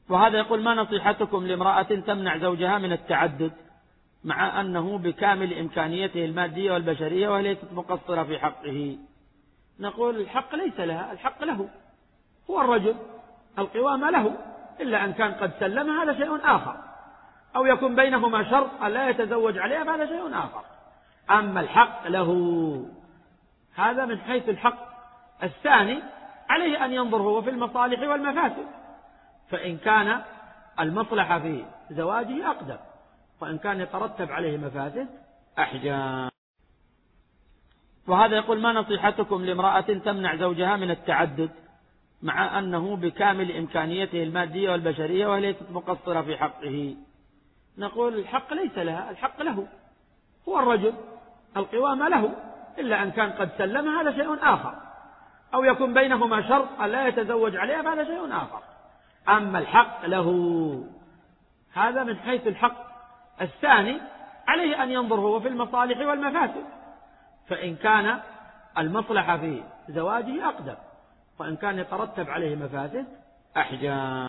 وهذا يقول: ما نصيحتكم لامرأة تمنع زوجها من التعدد مع أنه بكامل إمكانيته المادية والبشرية وهي ليست مقصرة في حقه؟ نقول: الحق ليس لها، الحق له، هو الرجل، القوامة له، إلا أن كان قد سلم هذا شيء آخر، أو يكون بينهما شرط أن لا يتزوج عليها فهذا شيء آخر. أما الحق له، هذا من حيث الحق. الثاني عليه أن ينظر هو في المصالح والمفاسد، فإن كان المصلحة في زواجه أقدم، وإن كان يترتب عليه مفاسد أحجام. وهذا يقول: ما نصيحتكم لامرأة تمنع زوجها من التعدد مع أنه بكامل إمكانيته المادية والبشرية وهي ليست مقصرة في حقه؟ نقول: الحق ليس لها، الحق له، هو الرجل، القوامة له، إلا أن كان قد سلم هذا شيء آخر، أو يكون بينهما شرط أن لا يتزوج عليها فهذا شيء آخر. أما الحق له، هذا من حيث الحق. الثاني عليه أن ينظر هو في المصالح والمفاسد، فإن كان المصلحة في زواجه أقدم، وإن كان يترتب عليه مفاسد أحجام.